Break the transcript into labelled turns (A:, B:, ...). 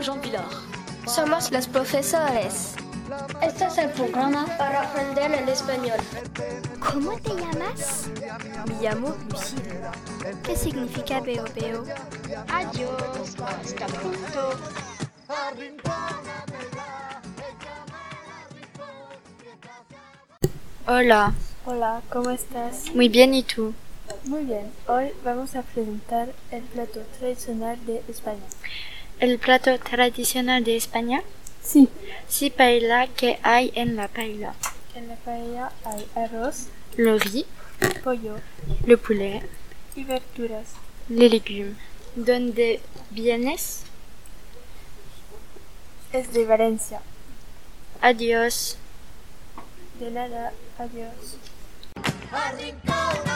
A: llamo Jean Pilar.
B: Somos los profesores.
C: Este es el programa
B: para aprender el español.
D: ¿Cómo te llamas?
E: Me llamo Lucía.
D: ¿Qué significa veo veo?
C: Adiós, hasta pronto.
E: Hola.
F: Hola, ¿cómo estás?
E: Muy bien, ¿y tú?
F: Muy bien. Hoy vamos a presentar el plato tradicional de España.
E: ¿El plato tradicional de España?
F: Sí.
E: Sí, paella, ¿qué hay en la paella?
F: En la paella hay arroz,
E: Le riz,
F: pollo
E: le poulet,
F: y verduras.
E: les légumes. ¿Dónde vienes?
F: Es de Valencia.
E: Adiós.
F: De nada, adiós.